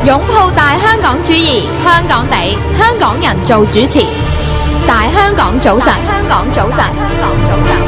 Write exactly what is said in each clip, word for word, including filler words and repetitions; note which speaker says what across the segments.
Speaker 1: 擁抱大香港主義，香港地，香港人做主持。大香港早晨，香港早晨，香港早晨。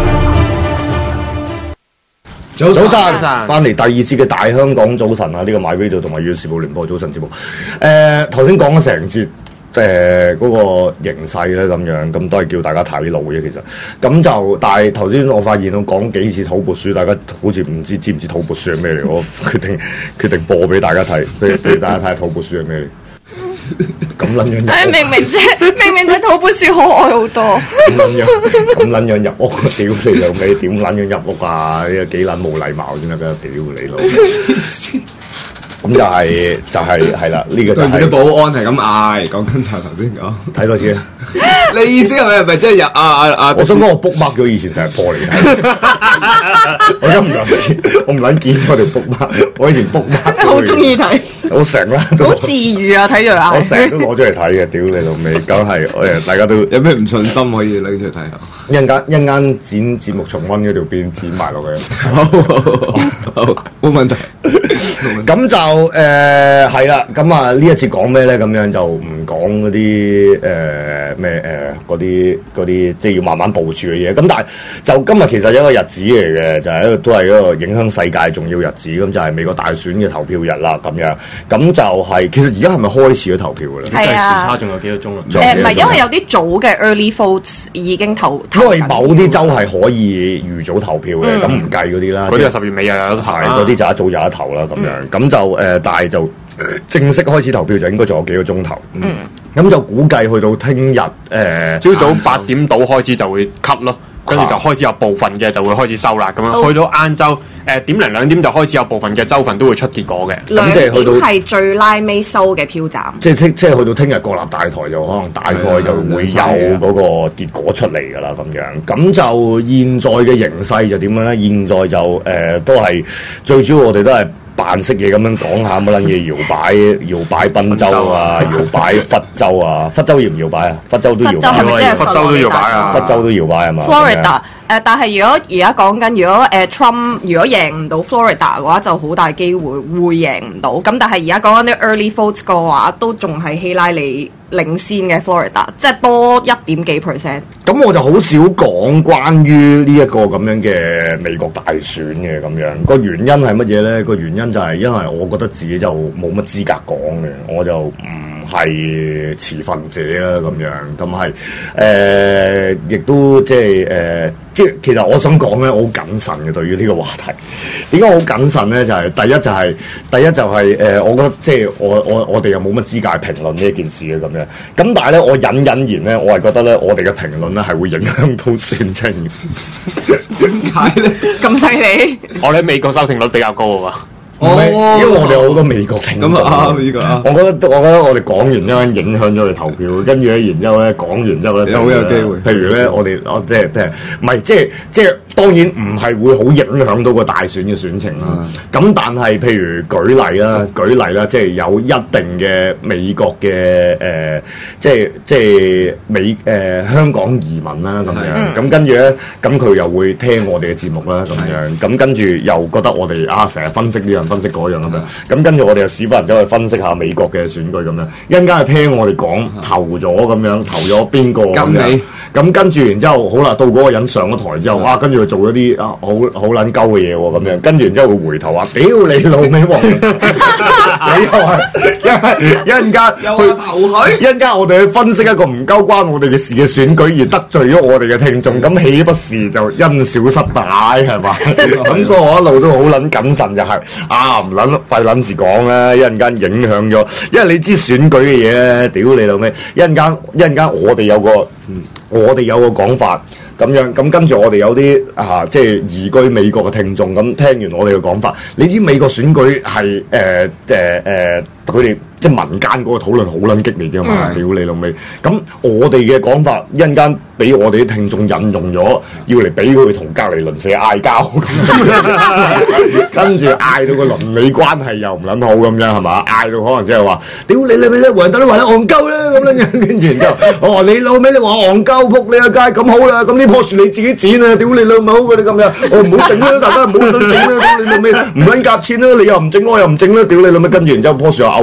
Speaker 2: 早晨，翻嚟第二節嘅大香港早晨啊！呢、這個 MyRadio 同埋《時報聯播早晨節目》誒，頭先講咗成節誒嗰個形勢咧，咁樣咁都係叫大家睇路嘅其實。咁就但係頭先我發現我講幾次土撥鼠，大家好似唔知知唔知土撥鼠係咩嚟？我決定決定播俾大家睇，俾俾大家睇下土撥鼠係咩嚟。咁撚樣入屋，
Speaker 3: 明明啫，明明睇土撥鼠可愛好多。
Speaker 2: 咁撚樣，咁撚樣入屋，屌你老味，點撚樣入屋啊？呢個幾撚冇禮貌先得㗎，屌你老味！咁就係就係係啦，呢個就係
Speaker 4: 對住啲保安係咁嗌，講緊就係頭先講。
Speaker 2: 睇多次啊！
Speaker 4: 你意思係咪係咪即係入啊啊啊？
Speaker 2: 我想講我 book mark 咗以前成日播嚟睇，我而家唔諗，我唔撚見我條 book mark，我以前 book mark
Speaker 3: 好中意睇，
Speaker 2: 我成啦，
Speaker 3: 好治愈啊！睇住嗌，
Speaker 2: 我成日都攞出嚟睇嘅，屌你老味，梗係誒大家都
Speaker 4: 有咩唔信心可以拎出嚟睇下？
Speaker 2: 一陣間一陣間剪節目重溫嗰條片剪埋落去，
Speaker 4: 好好好，冇問題。
Speaker 2: 咁就誒係啦，咁啊呢一次講咩咧？咁樣就唔講嗰啲誒咩誒嗰啲嗰啲，即係要慢慢部署嘅嘢。咁但係就今日其實有一個日子嚟嘅，就係、是、一個都係一個影響世界重要日子。咁就係美國大選嘅投票日啦。咁樣咁就係、是、其實而家係咪開始咗投票㗎啦？
Speaker 3: 係啊，
Speaker 5: 時差仲有幾個鐘啊？
Speaker 3: 誒唔係，因為有啲早嘅 early votes 已經投，
Speaker 2: 因為某啲州係可以預早投票嘅，咁唔、嗯、計嗰啲啦。
Speaker 5: 嗰啲係十月尾又有得投，
Speaker 2: 嗰啲就一早有得投啦。咁樣咁、嗯、就誒、呃，但係就、呃、正式開始投票就應該仲有幾個鐘頭。嗯，咁就估計去到聽日誒
Speaker 5: 朝早八點到開始就會 cut 咯。跟住就開始有部分嘅就會開始收啦，咁樣、哦、去到晏晝誒點零兩點就開始有部分嘅州份都會出結果嘅。
Speaker 3: 咁即係去到係最拉尾收嘅票站。
Speaker 2: 即係即係去到聽日國立大台就可能大概就會有嗰個結果出嚟㗎啦，咁樣。咁就現在嘅形勢就點樣咧？現在就誒、呃、都係最主要，我哋都係扮識嘢咁樣講下乜撚嘢搖擺搖擺賓州啊，搖擺佛州啊，佛州搖唔搖擺啊？佛州都搖擺，
Speaker 3: 係咪即係
Speaker 5: 佛州都搖擺啊？
Speaker 2: 佛州都搖擺係嘛
Speaker 3: ？Florida 誒，但係如果而家講緊，如果誒、呃、Trump 如果贏唔到 Florida 嘅話，就好大機會會贏唔到。咁但係而家講緊啲 early votes 嘅話，都仲係希拉里領先嘅 Florida，即係多一點幾 percent。
Speaker 2: 咁我就好少講關於呢一個咁樣嘅美國大選嘅咁樣。個原因係乜嘢咧？個原因就係因為我覺得自己就冇乜資格講嘅，我就唔係持份者啦咁樣。咁係誒，亦都即係誒。呃即係其實我想講咧，我好謹慎嘅對於呢個話題。點解我好謹慎咧？就係、是、第一就係、是、第一就係、是、誒、呃，我覺得即係我我我哋又冇乜資格評論呢一件事嘅咁樣。咁但係咧，我隱隱然咧，我係覺得咧，我哋嘅評論咧係會影響到選情。
Speaker 4: 點解咧？
Speaker 3: 咁犀利？
Speaker 5: 我哋喺美國收聽率比較高啊嘛。
Speaker 2: 哦，因為我哋有好多美國聽眾。
Speaker 4: 咁啊，呢個啊，
Speaker 2: 我覺得我覺得我哋講完之後影響咗佢投票，跟住咧，然之後咧講完之後咧，
Speaker 4: 好有機會。
Speaker 2: 譬如咧，我哋我即係即係唔係即係即係當然唔係會好影響到個大選嘅選情啦。咁、嗯、但係譬如舉例啦，舉例啦，即係有一定嘅美國嘅誒、呃，即係即係美誒、呃、香港移民啦咁樣。咁、嗯、跟住咧，咁佢又會聽我哋嘅節目啦咁樣。咁跟住又覺得我哋啊成日分析呢樣分析嗰樣咁樣。咁跟住我哋又屎忽人走去分析下美國嘅選舉咁樣。一陣間係聽我哋講投咗咁樣，投咗邊個咁樣。咁跟住然之後，好啦，到嗰個人上咗台之後，哇！跟住佢做咗啲啊好好撚鳩嘅嘢喎，咁樣。跟住然之後會回頭話：屌你老味喎！你又係一陣間
Speaker 4: 又話投佢，
Speaker 2: 一陣間我哋去分析一個唔鳩關我哋嘅事嘅選舉而得罪咗我哋嘅聽眾，咁豈不是就因小失大係嘛？咁所以我一路都好撚謹慎，就係啊唔撚費撚事講啦，一陣間影響咗，因為你知選舉嘅嘢咧，屌你老味！一陣間一陣間我哋有個。嗯我哋有個講法咁樣，咁跟住我哋有啲啊，即係移居美國嘅聽眾，咁聽完我哋嘅講法，你知美國選舉係誒誒誒，佢、呃、哋、呃、即係民間嗰個討論好撚激烈嘅嘛，屌你老味！咁我哋嘅講法一陣間俾我哋啲聽眾引用咗，要嚟俾佢同隔離鄰舍嗌交，跟住嗌到個鄰里關係又唔撚好咁樣係嘛？嗌到可能即係話，屌你你咪咧，黃人都話你戇鳩啦咁樣，跟住然之後，哦你老味你話戇鳩撲你個街咁好啦，咁呢棵樹你自己剪啊，屌你老母嗰啲咁樣，我唔好整啦，大家唔好整啦，屌你老味唔撚夾錢啦，你又唔整我又唔整啦，屌你老味，跟住然之後棵樹又漚蟲又唔知。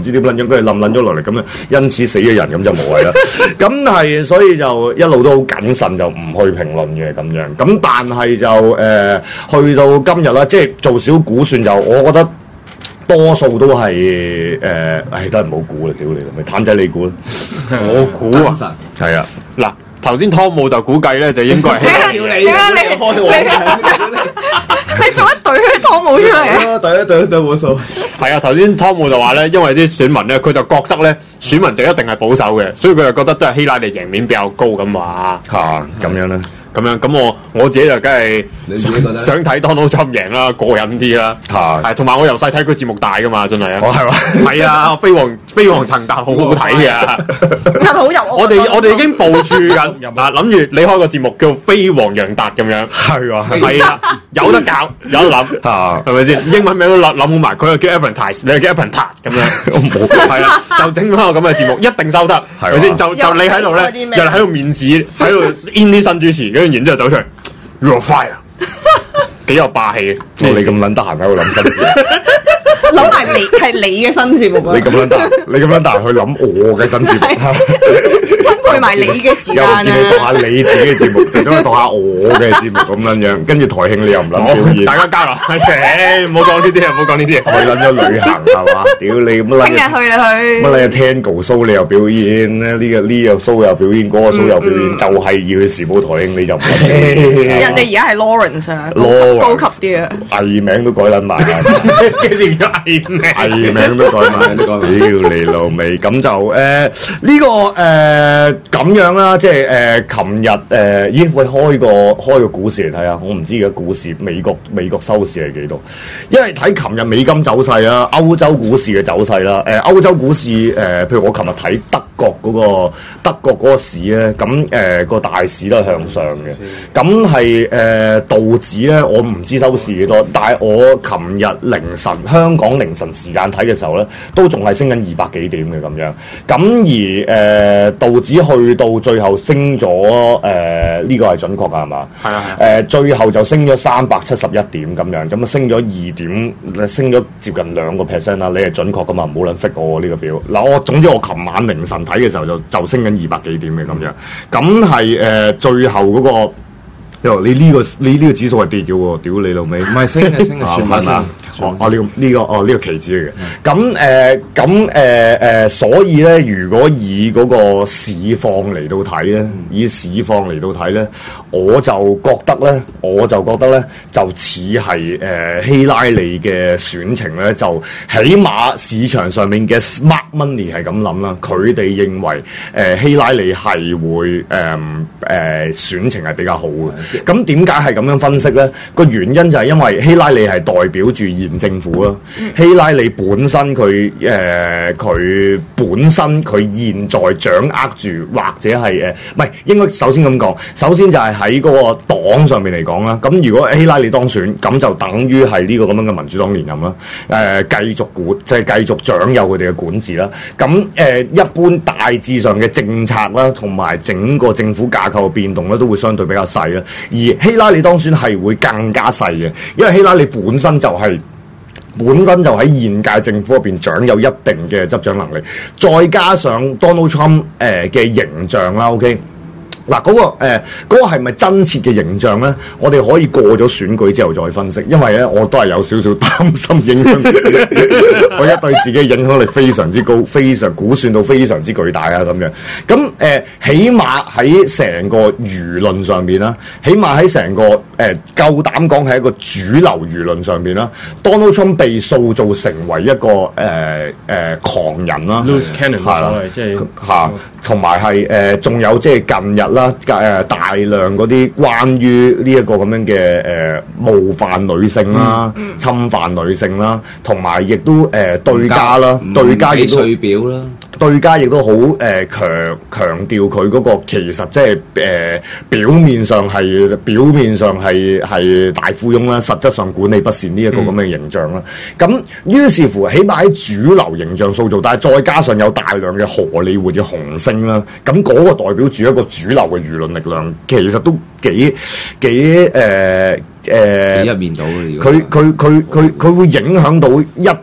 Speaker 2: 知點撚樣，跟住冧撚咗落嚟，咁樣因此死咗人，咁就無謂啦。咁係所以就一路都好謹慎，就唔去評論嘅咁樣。咁但係就誒、呃、去到今日啦，即係做少估算就，我覺得多數都係誒，唉都係唔好估啦，屌你咪譚仔你估啦，
Speaker 5: 我估啊，
Speaker 2: 係啊，
Speaker 5: 嗱頭先湯姆就估計咧就應該係
Speaker 3: 屌你，點解你開我？你做一隊啲湯姆出嚟啊？
Speaker 4: 對一對一對冇數。
Speaker 5: 係啊，頭先湯姆就話咧，因為啲選民咧，佢就覺得咧選民就一定係保守嘅，所以佢就覺得都係希拉里贏面比較高咁話
Speaker 2: 嚇咁樣咧。
Speaker 5: 咁樣咁我我自己就梗係
Speaker 4: 你自己覺得
Speaker 5: 想睇 Donald Trump 贏啦，過癮啲啦，
Speaker 2: 係
Speaker 5: 係同埋我由細睇佢節目大噶嘛，真係啊，
Speaker 2: 哦係嘛，
Speaker 5: 係啊，飛黃飛黃騰達好好睇嘅，
Speaker 3: 係咪好入屋？
Speaker 5: 我哋我哋已經部署緊嗱，諗住你開個節目叫飛黃羊達咁樣，
Speaker 2: 係喎，
Speaker 5: 係啊，有得搞，有得諗，
Speaker 2: 嚇
Speaker 5: 係咪先？英文名都諗諗好埋，佢又叫 Apprentice，你又叫 Apprentice 咁樣，
Speaker 2: 我冇
Speaker 5: 係啦，就整翻個咁嘅節目，一定收得，係咪先？就就你喺度咧，又喺度面試，喺度 in 啲新主持，跟住然之後走出嚟。You're fire， 幾有霸氣嘅。
Speaker 2: 你咁撚得閒喺度諗新節目，
Speaker 3: 諗埋你係你嘅新節目啊！
Speaker 2: 你咁撚得閒，你咁撚得閒去諗我嘅新節目，
Speaker 3: 分配埋你嘅時間啊！
Speaker 2: 又見你讀下你自己嘅節目，亦都讀下我嘅節目咁樣樣，跟住台慶你又唔諗表演，
Speaker 5: 大家交流，誒，唔好講呢啲啊，唔好講呢啲。
Speaker 2: 去撚咗旅行係嘛？屌你乜撚
Speaker 3: 聽日去你去
Speaker 2: 乜撚嘢 Tango show 你又表演咧？呢個呢個 show 又表演，嗰個 show 又表演，就係要去時報台慶你就唔諗。
Speaker 3: 人哋而家係 Lawrence 啊，
Speaker 2: Lawrence
Speaker 3: 高級啲啊！
Speaker 2: 藝名都改撚埋，
Speaker 5: 幾時叫藝名？
Speaker 2: 藝名都改埋，
Speaker 4: 都改埋
Speaker 2: 屌你老味！咁就誒呢個誒咁樣啦，即係誒琴日誒，咦喂開個開個股市嚟睇下，我唔知而家股市美國美國收市係幾多？因為睇琴日美金走勢啦，歐洲股市嘅走勢啦，誒歐洲股市誒，譬如我琴日睇德國嗰個德國嗰個市咧，咁誒個大市都係向上嘅，咁係誒道指咧，我唔知收市幾多，但係我琴日凌晨香港凌晨時間睇嘅時候咧，都仲係升緊二百幾點嘅咁樣，咁而誒、呃、道指去到最後升咗誒呢個係準確㗎係嘛？
Speaker 5: 係啊
Speaker 2: 誒、呃、最後就升咗三百七十一點咁樣，咁啊升咗二點，升咗接近兩個 percent 啦。你係準確㗎嘛？唔好撚 fit 我呢個表。嗱我總之我琴晚凌晨睇嘅時候就就升緊二百幾點嘅咁樣，咁係誒最後嗰、那個。你呢、這個你呢個指數係跌嘅喎，屌你老味！
Speaker 4: 唔係升嘅升嘅，全部升。
Speaker 2: 哦，哦呢個呢個哦呢個期指嚟嘅。咁誒咁誒誒，所以咧，如果以嗰個市況嚟到睇咧，以市況嚟到睇咧，我就覺得咧，我就覺得咧，就似係誒希拉里嘅選情咧，就起碼市場上面嘅 smart money 係咁諗啦，佢哋認為誒希拉里係會誒誒選情係比較好嘅。咁點解係咁樣分析咧？個原因就係因為希拉里係代表住現政府啦。希拉里本身佢誒佢本身佢現在掌握住或者係誒唔係應該首先咁講，首先就係喺嗰個黨上面嚟講啦。咁如果希拉里當選，咁就等於係呢個咁樣嘅民主黨連任啦。誒、呃、繼續管即係繼續掌有佢哋嘅管治啦。咁誒、呃、一般大致上嘅政策啦，同埋整個政府架構嘅變動咧，都會相對比較細啦。而希拉里當選係會更加細嘅，因為希拉里本身就係、是、本身就喺現屆政府入邊掌有一定嘅執掌能力，再加上 Donald Trump 誒嘅形象啦 ，OK。嗱，嗰個誒嗰個係咪真切嘅形象咧？我哋可以過咗選舉之後再分析，因為咧我都係有少少擔心影響，我一對自己影響力非常之高，非常估算到非常之巨大啊咁樣。咁誒、呃，起碼喺成個輿論上邊啦，起碼喺成個誒、呃、夠膽講係一個主流輿論上邊啦 ，Donald Trump 被塑造成為一個誒誒、呃呃、狂人啦
Speaker 6: ，loose cannon 所謂即係
Speaker 2: 嚇，同埋係誒仲有即係近日啦，誒大量嗰啲關於呢一個咁樣嘅誒、呃、冒犯女性啦、嗯、侵犯女性啦，同埋亦都誒、呃、對家啦，對家亦都
Speaker 4: 表啦，
Speaker 2: 對家亦都好誒強強調佢嗰個其實即係誒表面上係表面上係係大富翁啦，實質上管理不善呢一個咁嘅形象啦。咁、嗯、於是乎，起碼喺主流形象塑造，但係再加上有大量嘅荷里活嘅紅星啦，咁嗰個代表住一個主流嘅輿論力量，其實都幾幾誒誒，
Speaker 4: 幾一面倒嘅。
Speaker 2: 佢佢佢佢佢會影響到一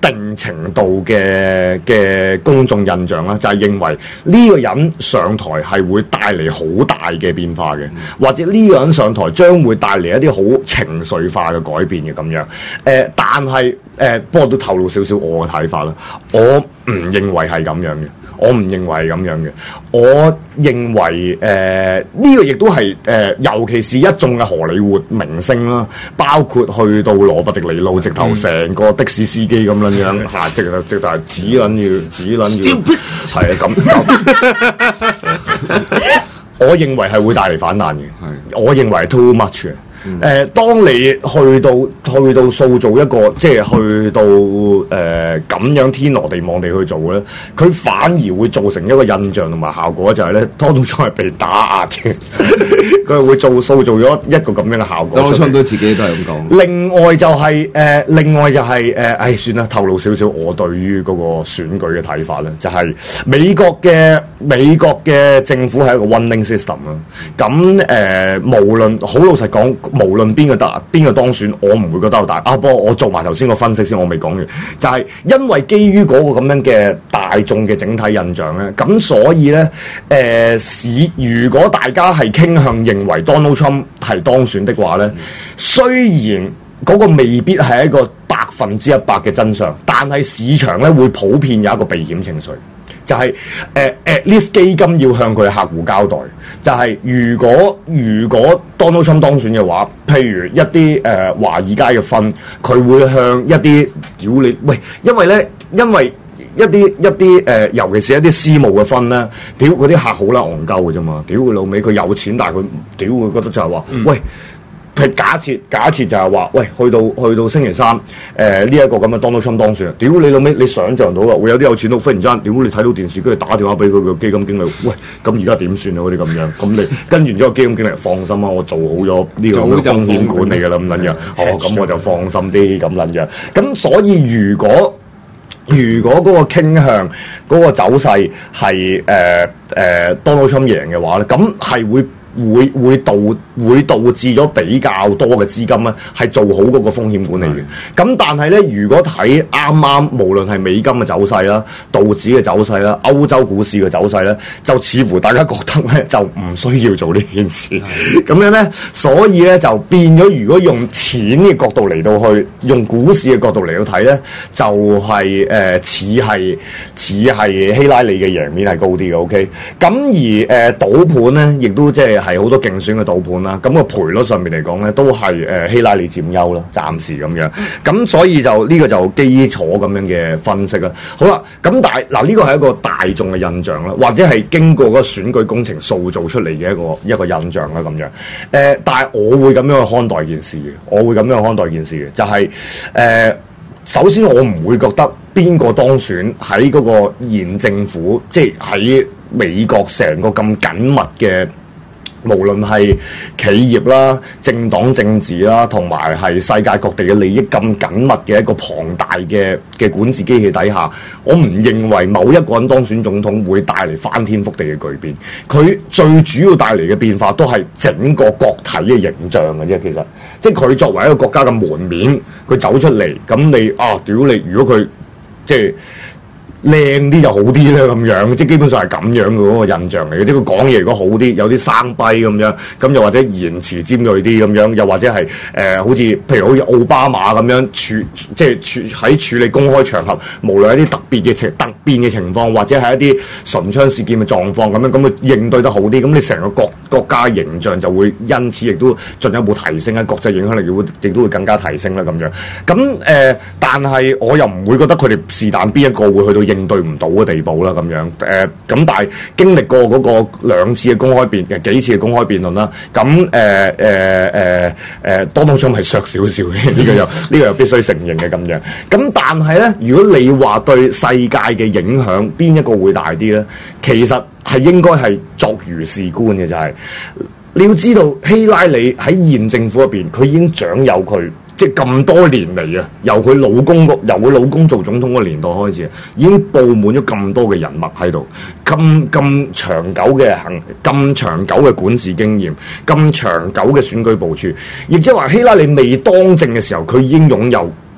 Speaker 2: 定程度嘅嘅公眾印象啦，就係、是、認為呢個人上台係會帶嚟好大嘅變化嘅，或者呢個人上台將會帶嚟一啲好情緒化嘅改變嘅咁樣。誒、呃，但係誒、呃，不過都透露少少我嘅睇法啦。我唔認為係咁樣嘅。我唔認為係咁樣嘅，我認為誒呢、呃這個亦都係誒、呃，尤其是一眾嘅荷里活明星啦，包括去到羅伯迪尼路，直頭成個的士司機咁樣樣嚇，直頭直頭係指撚要指撚要，係啊咁。我認為係會帶嚟反彈嘅，我認為係 too much 嘅。誒、嗯呃，當你去到去到塑造一個，即係去到誒咁、呃、樣天羅地網地去做咧，佢反而會造成一個印象同埋效果，就係咧，Donald Trump係被打壓嘅，佢會做塑造咗一個咁樣嘅效果。
Speaker 4: Donald Trump都自己都係咁講。
Speaker 2: 另外就係、是、誒、呃，另外就係、是、誒，唉、呃，算啦，透露少少我對於嗰個選舉嘅睇法咧，就係、是、美國嘅美國嘅政府係一個 winning system 啦。咁誒、呃，無論好老實講。無論邊個得邊個當選，我唔會覺得好大啊！不過我做埋頭先個分析先，我未講完，就係、是、因為基於嗰個咁樣嘅大眾嘅整體印象咧，咁所以咧，誒、呃，市如果大家係傾向認為 Donald Trump 係當選的話咧，雖然嗰個未必係一個百分之一百嘅真相，但係市場咧會普遍有一個避險情緒。就係、是、誒、呃、at least 基金要向佢嘅客戶交代，就係、是、如果如果 Donald Trump 當選嘅話，譬如一啲誒、呃、華爾街嘅分，佢會向一啲屌你喂，因為咧，因為一啲一啲誒、呃，尤其是一啲私募嘅分咧，屌嗰啲客好啦，戇鳩嘅啫嘛，屌佢老味，佢有錢，但係佢屌會覺得就係話，嗯、喂。係假設，假設就係話，喂，去到去到星期三，誒呢一個咁嘅 Donald Trump 當選，屌你老味，你想象到啊，會有啲有錢佬忽然之間，屌你睇到電視，跟住打電話俾佢個基金經理，喂，咁而家點算啊？嗰啲咁樣，咁你跟完之後，基金經理放心啊，我做好咗呢個風險管理㗎啦，咁撚樣，哦，咁我就放心啲，咁撚樣。咁所以如果如果嗰個傾向嗰、嗰個走勢係誒誒 Donald Trump 贏嘅話咧，咁係會。會會導會導致咗比較多嘅資金咧，係做好嗰個風險管理嘅。咁但係咧，如果睇啱啱無論係美金嘅走勢啦、道指嘅走勢啦、歐洲股市嘅走勢咧，就似乎大家覺得咧就唔需要做呢件事。咁樣咧，所以咧就變咗，如果用錢嘅角度嚟到去，用股市嘅角度嚟到睇咧，就係誒似係似係希拉里嘅贏面係高啲嘅。OK，咁而誒賭盤咧，亦都即係。係好多競選嘅賭盤啦，咁個賠率上面嚟講咧，都係誒希拉里佔優啦，暫時咁樣。咁所以就呢、這個就基礎咁樣嘅分析啦。好啦，咁但係嗱呢個係一個大眾嘅印象啦，或者係經過嗰個選舉工程塑造出嚟嘅一個一個印象啦咁樣。誒、呃，但係我會咁樣去看待件事嘅，我會咁樣去看待件事嘅，就係、是、誒、呃，首先我唔會覺得邊個當選喺嗰個現政府，即係喺美國成個咁緊密嘅。無論係企業啦、政黨政治啦，同埋係世界各地嘅利益咁緊密嘅一個龐大嘅嘅管治機器底下，我唔認為某一個人當選總統會帶嚟翻天覆地嘅巨變。佢最主要帶嚟嘅變化都係整個國體嘅形象嘅啫。其實，即係佢作為一個國家嘅門面，佢走出嚟，咁你啊，屌你！如果佢即係。靚啲就好啲咧，咁樣即係基本上係咁樣嘅嗰個印象嚟嘅。即係佢講嘢如果好啲，有啲生逼咁樣，咁又或者言辭尖鋭啲咁樣，又或者係誒、呃、好似譬如好似奧巴馬咁樣處，即係處喺處理公開場合，無論一啲特別嘅情突變嘅情況，或者係一啲唇槍舌劍嘅狀況咁樣，咁佢應對得好啲，咁你成個國國家形象就會因此亦都進一步提升啦，國際影響力亦會亦都會更加提升啦咁樣。咁誒、呃，但係我又唔會覺得佢哋是但邊一個會去到應對唔到嘅地步啦，咁樣誒，咁但係經歷過嗰個兩次嘅公開辯嘅幾次嘅公開辯論啦，咁誒誒誒誒Donald Trump係削少少嘅，呢個又呢個又必須承認嘅咁樣。咁但係咧，如果你話對世界嘅影響邊一個會大啲咧，其實係應該係作如是觀嘅，就係、是、你要知道希拉里喺現政府入邊，佢已經掌有佢。即係咁多年嚟啊，由佢老公個由佢老公做總統個年代開始，已經佈滿咗咁多嘅人脈喺度，咁咁長久嘅行，咁長久嘅管治經驗，咁長久嘅選舉部署，亦即係話希拉里未當政嘅時候，佢已經擁有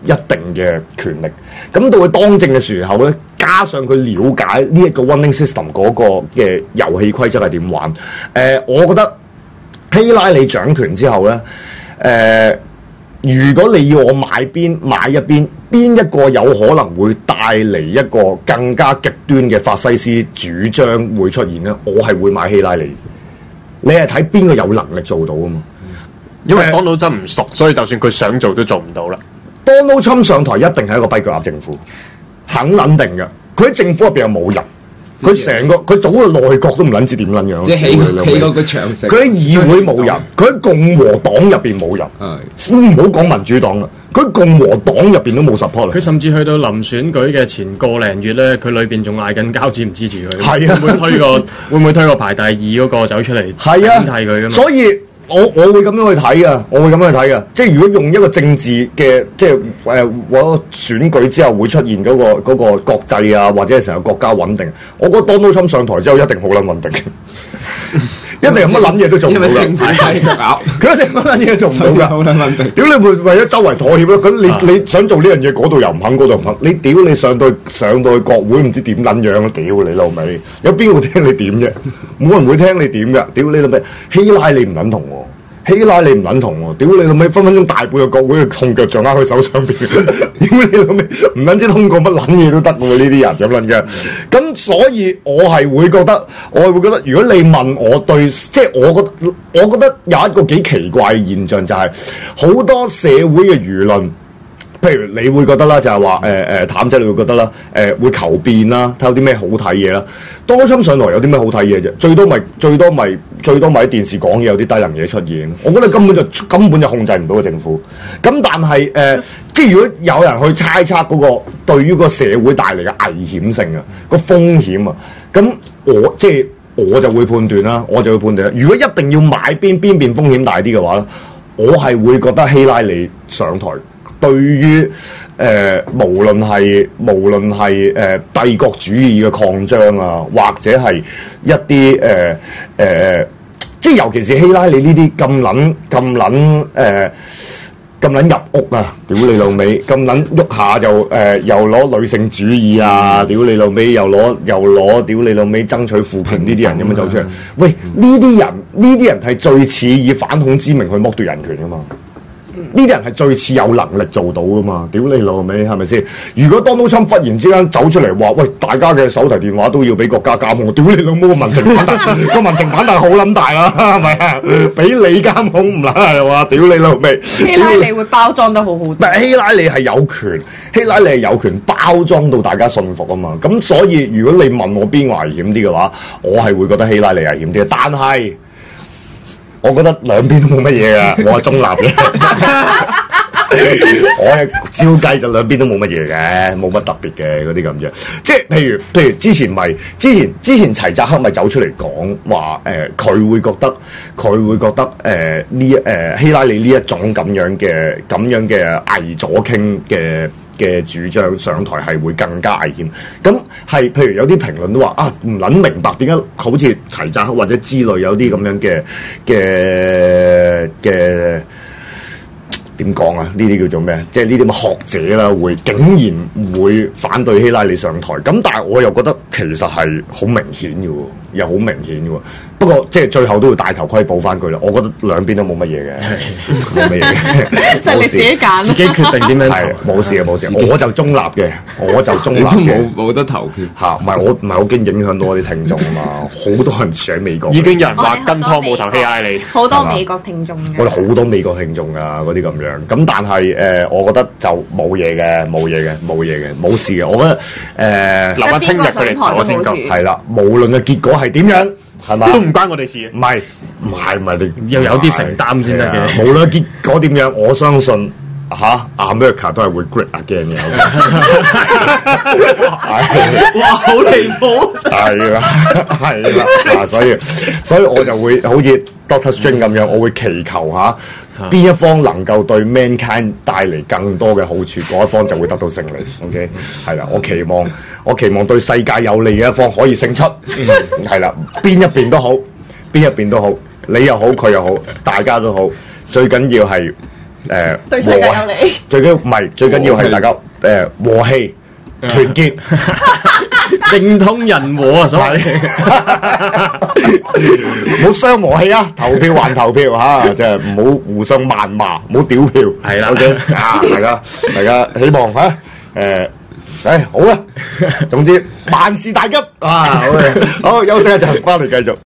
Speaker 2: 一定嘅權力。咁到佢當政嘅時候咧，加上佢了解呢一個 running system 嗰個嘅遊戲規則係點玩。誒、呃，我覺得希拉里掌權之後咧，誒、呃。如果你要我買邊買一邊，邊一個有可能會帶嚟一個更加極端嘅法西斯主張會出現咧？我係會買希拉里。你係睇邊個有能力做到啊嘛？
Speaker 5: 因為 Donald Trump 唔熟，所以就算佢想做都做唔到啦。
Speaker 2: Donald Trump 上台一定係一個跛腳鴨政府，肯撚定嘅。佢喺政府入邊又冇人。佢成個佢組個內閣都唔撚知點撚樣，
Speaker 4: 即係起起嗰個長城。
Speaker 2: 佢喺議會冇人，佢喺共和黨入邊冇人，唔好講民主黨啦，佢喺共和黨入邊都冇 support。
Speaker 6: 佢甚至去到臨選舉嘅前個零月咧，佢裏邊仲嗌緊交子唔支持佢。
Speaker 2: 係啊，
Speaker 6: 會唔會推個會唔會推個排第二嗰個走出嚟？
Speaker 2: 係啊，
Speaker 6: 替佢噶嘛。
Speaker 2: 所以我我會咁樣去睇啊，我會咁樣去睇啊。即係如果用一個政治嘅，即係誒嗰個選舉之後會出現嗰、嗰個嗰、嗰個國際啊，或者係成個國家穩定，我覺得 Donald Trump 上台之後一定好撚穩定。一定有乜撚嘢都做唔到啦，佢一定乜撚嘢做唔到噶。好撚穩定。屌你會為咗周圍妥協咯？咁你、啊、你想做呢樣嘢，嗰度又唔肯，嗰度唔肯。你屌你上到上到去國會唔知點撚樣啊！屌你老味，有邊個會聽你點啫？冇人會聽你點噶。屌你老味，希拉里唔撚同喎。希拉里唔撚同喎，屌你老味，分分鐘大半個國會嘅控腳掌握佢手上邊，屌你老味，唔撚知通過乜撚嘢都得喎，呢啲人咁撚嘅。咁所以我係會覺得，我係會覺得，如果你問我對，即係我覺得，我覺得有一個幾奇怪嘅現象就係、是、好多社會嘅輿論。譬如你會覺得啦，就係話誒誒譚仔，你會覺得啦，誒、呃、會求變啦，睇有啲咩好睇嘢啦。Donald Trump上來有啲咩好睇嘢啫？最多咪、就是、最多咪、就是、最多咪喺電視講嘢有啲低能嘢出現。我覺得根本就根本就控制唔到個政府。咁但係誒、呃，即係如果有人去猜測嗰個對於個社會帶嚟嘅危險性啊，個風險啊，咁我即係我就會判斷啦，我就會判斷啦。如果一定要買邊邊邊風險大啲嘅話咧，我係會覺得希拉里上台。對於誒、呃，無論係無論係誒帝國主義嘅擴張啊，或者係一啲誒誒，即係尤其是希拉里呢啲咁撚咁撚誒咁撚入屋啊！屌你老味，咁撚喐下就誒、呃、又攞女性主義啊！屌你老味，又攞又攞屌你老味爭取扶貧呢啲人咁樣走出嚟。喂，呢啲人呢啲人係最似以反恐之名去剝奪人權噶嘛？呢啲人係最似有能力做到噶嘛？屌你老味，係咪先？如果 Donald Trump 忽然之間走出嚟話，喂，大家嘅手提電話都要俾國家監控，屌你老母個民情反彈，個民情反彈好撚大啦，係咪啊？俾你監控唔撚係話，屌你老味！
Speaker 3: 希拉里會包裝得好好。
Speaker 2: 但係希拉里係有權，希拉里係有權包裝到大家信服啊嘛。咁所以如果你問我邊個危險啲嘅話，我係會覺得希拉里危險啲，但係。我覺得兩邊都冇乜嘢㗎，我係中立嘅。我係照計就兩邊都冇乜嘢嘅，冇乜特別嘅嗰啲咁樣。即係譬如譬如之前咪之前之前齊澤克咪走出嚟講話誒，佢、呃、會覺得佢會覺得誒呢誒希拉里呢一種咁樣嘅咁樣嘅偽左傾嘅。嘅主張上台係會更加危險，咁係譬如有啲評論都話啊，唔撚明白點解好似齊澤克或者之類有啲咁樣嘅嘅嘅點講啊？呢啲叫做咩？即係呢啲咁嘅學者啦，會竟然會反對希拉里上台，咁但係我又覺得其實係好明顯嘅喎，又好明顯嘅喎。不過即係最後都要戴頭盔補翻佢啦。我覺得兩邊都冇乜嘢嘅，冇乜嘢嘅，
Speaker 3: 即係你自己揀，
Speaker 6: 自己決定點樣投。
Speaker 2: 係冇事嘅，冇事。我就中立嘅，我就中立嘅。
Speaker 4: 冇冇得投票
Speaker 2: 嚇，唔係我唔係好驚影響到我啲聽眾啊嘛。好多人住喺美國，
Speaker 5: 已經有人話跟湯冇投希拉里，
Speaker 3: 好多美國聽眾嘅。
Speaker 2: 我哋好多美國聽眾啊，嗰啲咁樣。咁但係誒、呃，我覺得就冇嘢嘅，冇嘢嘅，冇嘢嘅，冇事嘅。我覺得誒，呃、
Speaker 5: 留翻聽日佢哋投我先夠。
Speaker 2: 係啦，無論嘅結果係點樣。係嘛？
Speaker 5: 都唔關我哋事。
Speaker 2: 唔係，唔係，唔係你
Speaker 6: 又有啲承擔先得嘅。
Speaker 2: 無論結果點樣，我相信嚇 America 都係會 great again 嘅。
Speaker 4: 哇！好離譜。
Speaker 2: 係啦，係啦，嗱，所以所以我就會好似 Doctor Strange 咁樣，我會祈求嚇邊一方能夠對 mankind 帶嚟更多嘅好處，嗰一方就會得到勝利。OK， 係啦，我期望我期望對世界有利嘅一方可以勝出。係啦，邊一邊都好，邊一邊都好，你又好，佢又好，大家都好，最緊要係誒
Speaker 3: 對世界有利。
Speaker 2: 最緊要唔係最緊要係大家誒和氣團結。
Speaker 6: 政通人和啊，所謂
Speaker 2: 唔好傷和氣啊！投票還投票嚇，即係唔好互相謾罵，唔好屌票。
Speaker 6: 係啦
Speaker 2: ，OK 啊，大家大家希望嚇誒，誒好啦，總之萬事大吉啊！好嘅，好休息一陣，翻嚟繼續。